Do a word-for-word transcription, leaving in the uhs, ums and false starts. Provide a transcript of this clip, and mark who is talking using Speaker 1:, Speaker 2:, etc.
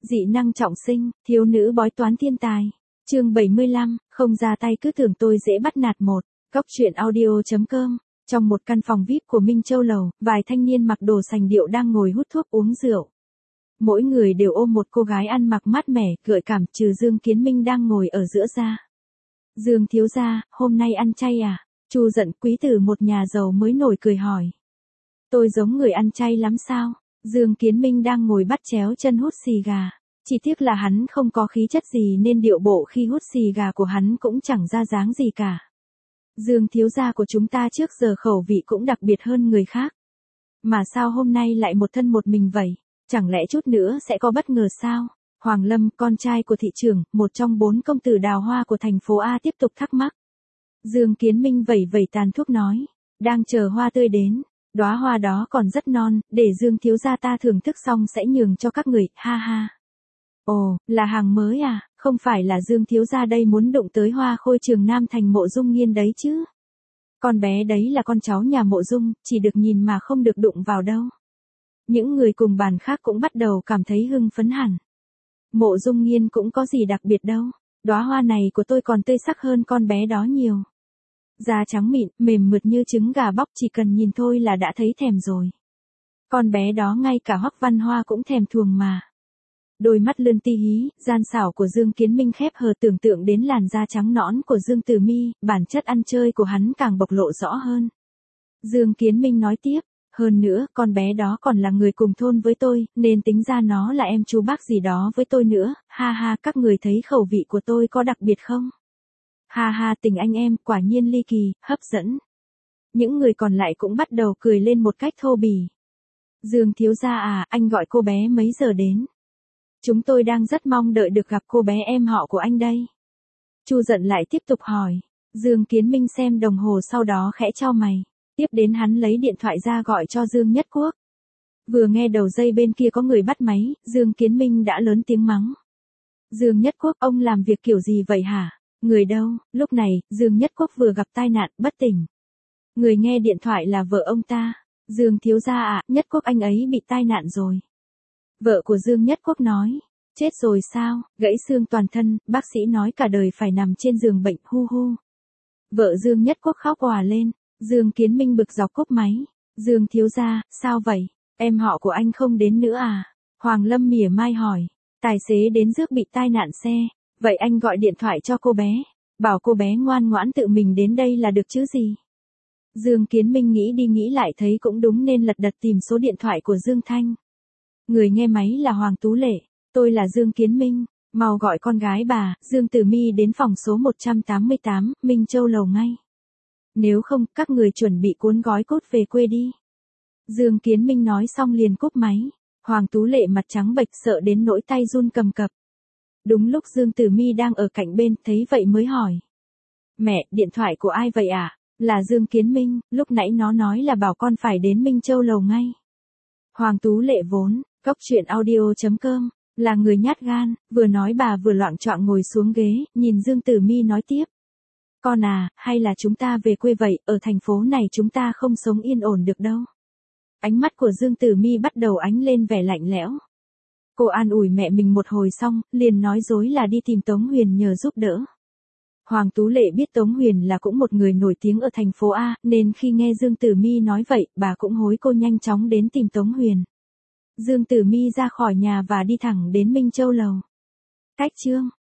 Speaker 1: Dị năng trọng sinh, thiếu nữ bói toán thiên tài. Chương bảy mươi lăm, không ra tay cứ tưởng tôi dễ bắt nạt một. Cóc truyện audio chấm com. Trong một căn phòng vi ai pi của Minh Châu Lầu, vài thanh niên mặc đồ sành điệu đang ngồi hút thuốc uống rượu. Mỗi người đều ôm một cô gái ăn mặc mát mẻ, gợi cảm, trừ Dương Kiến Minh đang ngồi ở giữa ra. Dương thiếu gia, hôm nay ăn chay à? Chu Dận quý tử một nhà giàu mới nổi cười hỏi. Tôi giống người ăn chay lắm sao? Dương Kiến Minh đang ngồi bắt chéo chân hút xì gà. Chỉ tiếc là hắn không có khí chất gì nên điệu bộ khi hút xì gà của hắn cũng chẳng ra dáng gì cả. Dương thiếu gia của chúng ta trước giờ khẩu vị cũng đặc biệt hơn người khác. Mà sao hôm nay lại một thân một mình vậy? Chẳng lẽ chút nữa sẽ có bất ngờ sao? Hoàng Lâm, con trai của thị trưởng, một trong bốn công tử đào hoa của thành phố A tiếp tục thắc mắc. Dương Kiến Minh vẩy vẩy tàn thuốc nói. Đang chờ hoa tươi đến. Đóa hoa đó còn rất non, để Dương thiếu gia ta thưởng thức xong sẽ nhường cho các người, ha ha. Ồ, là hàng mới à, không phải là Dương thiếu gia đây muốn đụng tới hoa khôi Trường Nam thành Mộ Dung Nghiên đấy chứ. Con bé đấy là con cháu nhà Mộ Dung, chỉ được nhìn mà không được đụng vào đâu. Những người cùng bàn khác cũng bắt đầu cảm thấy hưng phấn hẳn. Mộ Dung Nghiên cũng có gì đặc biệt đâu, đóa hoa này của tôi còn tươi sắc hơn con bé đó nhiều. Da trắng mịn, mềm mượt như trứng gà bóc, chỉ cần nhìn thôi là đã thấy thèm rồi. Con bé đó ngay cả Hoắc Văn Hoa cũng thèm thuồng mà. Đôi mắt lươn ti hí, gian xảo của Dương Kiến Minh khép hờ tưởng tượng đến làn da trắng nõn của Dương Tử Mi, bản chất ăn chơi của hắn càng bộc lộ rõ hơn. Dương Kiến Minh nói tiếp, hơn nữa, con bé đó còn là người cùng thôn với tôi, nên tính ra nó là em chú bác gì đó với tôi nữa, ha ha, các người thấy khẩu vị của tôi có đặc biệt không? Ha ha, tình anh em, quả nhiên ly kỳ, hấp dẫn. Những người còn lại cũng bắt đầu cười lên một cách thô bỉ. Dương thiếu gia à, anh gọi cô bé mấy giờ đến? Chúng tôi đang rất mong đợi được gặp cô bé em họ của anh đây. Chu Dận lại tiếp tục hỏi. Dương Kiến Minh xem đồng hồ sau đó khẽ chau mày. Tiếp đến hắn lấy điện thoại ra gọi cho Dương Nhất Quốc. Vừa nghe đầu dây bên kia có người bắt máy, Dương Kiến Minh đã lớn tiếng mắng. Dương Nhất Quốc, ông làm việc kiểu gì vậy hả? Người đâu? Lúc này, Dương Nhất Quốc vừa gặp tai nạn, bất tỉnh. Người nghe điện thoại là vợ ông ta. Dương thiếu gia ạ, à, Nhất Quốc anh ấy bị tai nạn rồi. Vợ của Dương Nhất Quốc nói. Chết rồi sao? Gãy xương toàn thân, bác sĩ nói cả đời phải nằm trên giường bệnh, hu hu. Vợ Dương Nhất Quốc khóc òa lên. Dương Kiến Minh bực dọc cúp máy. Dương thiếu gia, sao vậy? Em họ của anh không đến nữa à? Hoàng Lâm mỉa mai hỏi. Tài xế đến rước bị tai nạn xe. Vậy anh gọi điện thoại cho cô bé. Bảo cô bé ngoan ngoãn tự mình đến đây là được chứ gì? Dương Kiến Minh nghĩ đi nghĩ lại thấy cũng đúng nên lật đật tìm số điện thoại của Dương Thanh. Người nghe máy là Hoàng Tú Lệ. Tôi là Dương Kiến Minh. Mau gọi con gái bà, Dương Tử Mi đến phòng số một trăm tám mươi tám, Minh Châu Lầu ngay. Nếu không, các người chuẩn bị cuốn gói cốt về quê đi. Dương Kiến Minh nói xong liền cúp máy. Hoàng Tú Lệ mặt trắng bệch sợ đến nỗi tay run cầm cập. Đúng lúc Dương Tử Mi đang ở cạnh bên, thấy vậy mới hỏi. Mẹ, điện thoại của ai vậy ạ? À? Là Dương Kiến Minh, lúc nãy nó nói là bảo con phải đến Minh Châu Lầu ngay. Hoàng Tú Lệ vốn, cóc truyện audio chấm com, là người nhát gan, vừa nói bà vừa loạng choạng ngồi xuống ghế, nhìn Dương Tử Mi nói tiếp. Con à, hay là chúng ta về quê vậy, ở thành phố này chúng ta không sống yên ổn được đâu. Ánh mắt của Dương Tử Mi bắt đầu ánh lên vẻ lạnh lẽo. Cô an ủi mẹ mình một hồi xong, liền nói dối là đi tìm Tống Huyền nhờ giúp đỡ. Hoàng Tú Lệ biết Tống Huyền là cũng một người nổi tiếng ở thành phố A, nên khi nghe Dương Tử Mi nói vậy, bà cũng hối cô nhanh chóng đến tìm Tống Huyền. Dương Tử Mi ra khỏi nhà và đi thẳng đến Minh Châu Lầu. Cách chương